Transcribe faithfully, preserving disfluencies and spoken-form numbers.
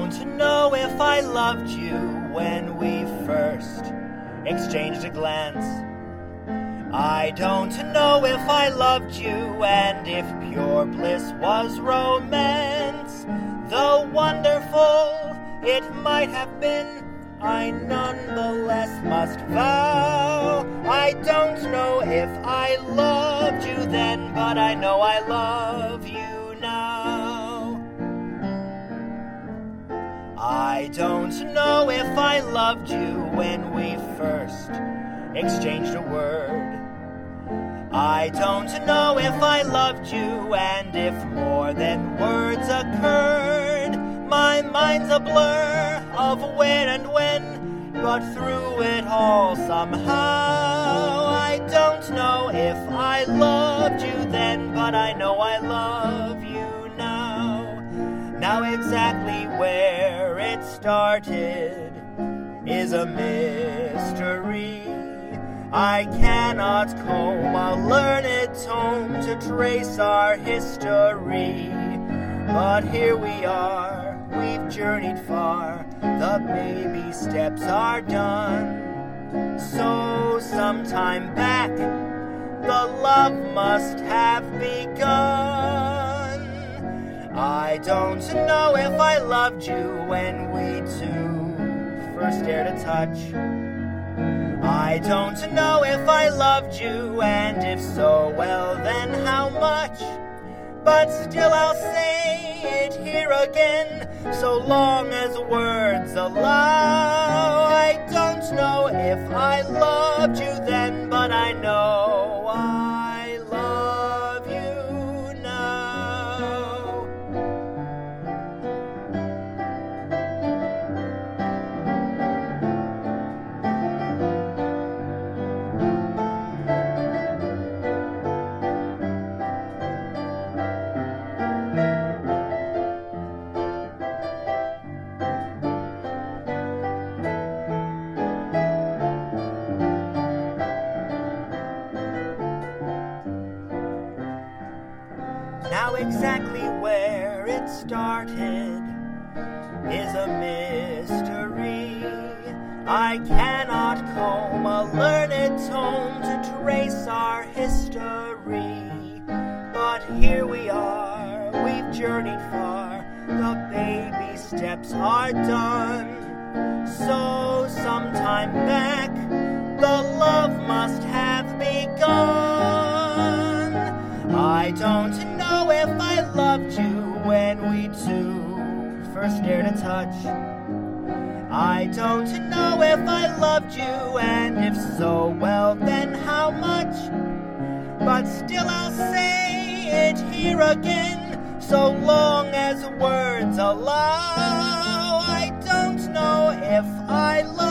don't know if I loved you when we first exchanged a glance. I don't know if I loved you and if pure bliss was romance. Though wonderful it might have been, I nonetheless must vow I don't know if I loved you then, but I know I love you now. I don't know if I loved you when we first exchanged a word. I don't know if I loved you and if more than words occurred. My mind's a blur of where and when, but through it all somehow I don't know if I loved you then, but I know I love you now. Now exactly where it started is a mystery. I cannot comb a learned tome to trace our history. But here we are, we've journeyed far, the baby steps are done. So sometime back, the love must have begun. I don't know if I loved you when we two first dared to touch. I don't know if I loved you, and if so, well then how much? But still I'll say it here again, so long as words allow. I don't know if I loved you then, but I know I love you now. Now exactly where it started is a mystery. I cannot comb a learned tome to trace our history. But here we are, we've journeyed far, the baby steps are done. So sometime back, the love must have begun. I don't know if I loved you when we two first dared to touch. I don't know if I loved you, and if so, well then how much? But still I'll say it here again, so long as words allow. I don't know if I love